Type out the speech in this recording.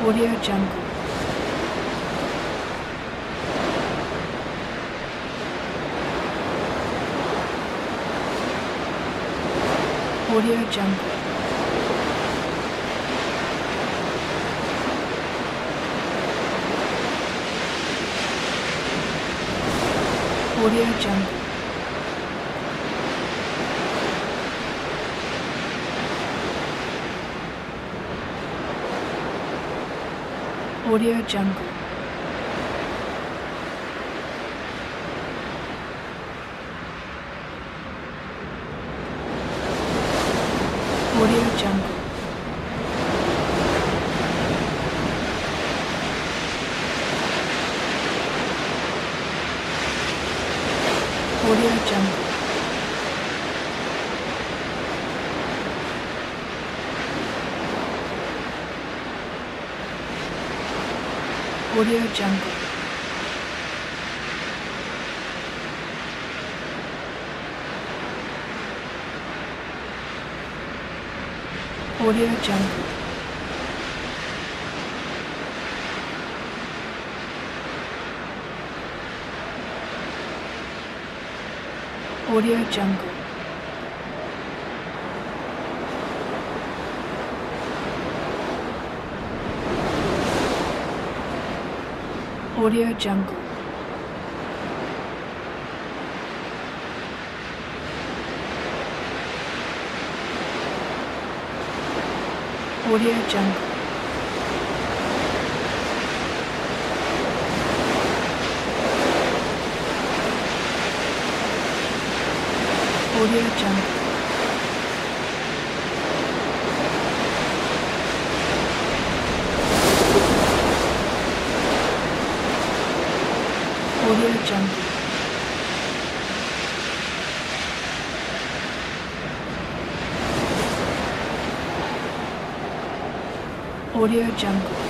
Audio Jungle. Audio Jungle. Audio Jungle. Audio Jungle. Audio Jungle. Audio Jungle. Audio Jungle. Audio Jungle. Audio Jungle. Audio Jungle. Audio Jungle. Audio Jungle. Audio Jungle. Audio Jungle.